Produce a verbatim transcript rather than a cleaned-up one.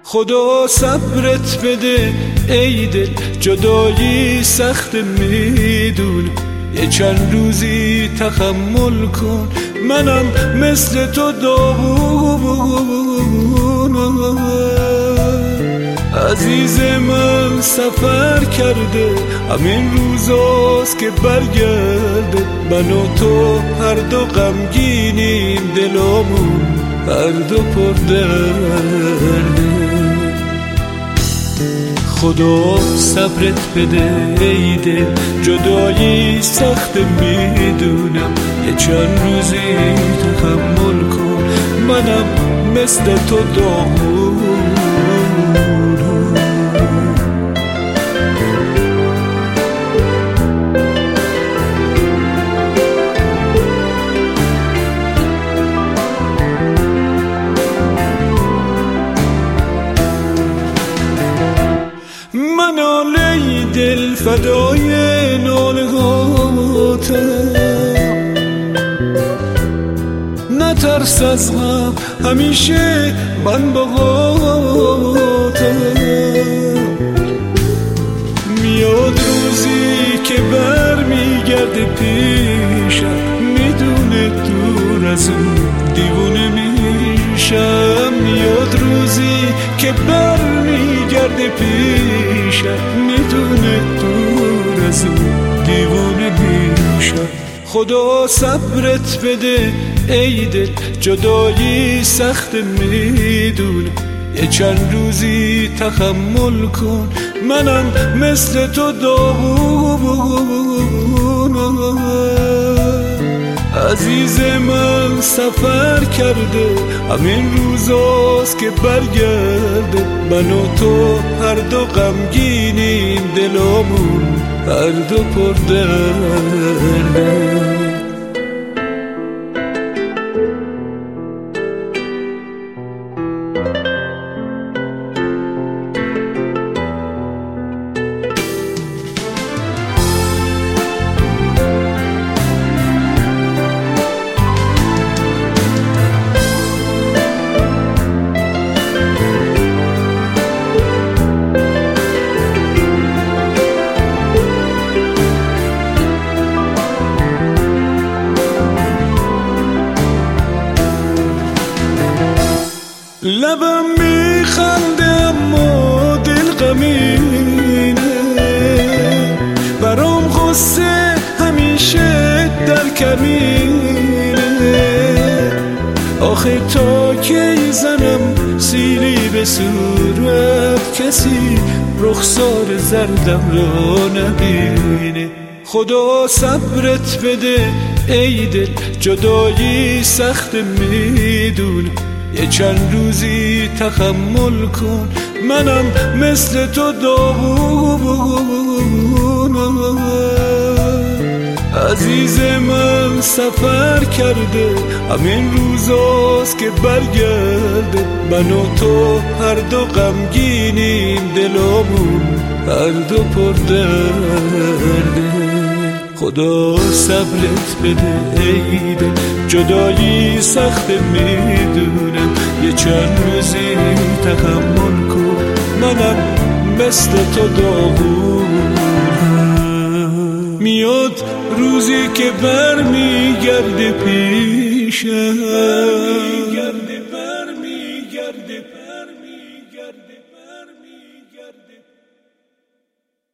خدا صبرت بده ای دل، جدایی سخت میدونم، یه چند روزی تحمل کن، منم مثل تو داغونم. عزیز من سفر کرده، همین روزاست که برگرده، من و تو هر دو غمگینیم، دلامون هر دو پر درده. خدا صبرت بده ای دل، جدایی سخت میدونم، یه چند روزی تحمل کن، منم مثل تو داغونم. من ناله دل فدای نالهاتم، نترس از غم همیشه من باهاتم. میاد روزی که بر میگرده پیشم، میدونه دور از اون دیوونه میشم. میاد روزی که بر میگرده پیشم، میدونه دور از اون دیوونه میشم. خدا صبرت بده ای دل، جدایی سخت میدونم، یه چند روزی تحمل کن، منم مثل تو داغونم. عزیز من سفر کرده، همین روزاست که برگرده، من و تو هر دو غمگینیم، دلامون هر دو پر درده. لبم میخنده اما دل غمینه، برام غصه همیشه در کمینه. آخه تا کی زنم سیلی به صورت، کسی رخسار زردم را نبینه. خدا صبرت بده ای دل، جدایی سخت میدونم، یه چند روزی تحمل کن، منم مثل تو داغونم. عزیز من سفر کرده، همین روزاست که برگرده، من و تو هر دو غمگینیم، دلامون هر دو پر درده. خدا صبرت بده ای دل، جدایی سخت میدونم، یه چند روزی تحمل کن، منم مثل تو داغونم. میاد روزی که بر میگرده پیشم،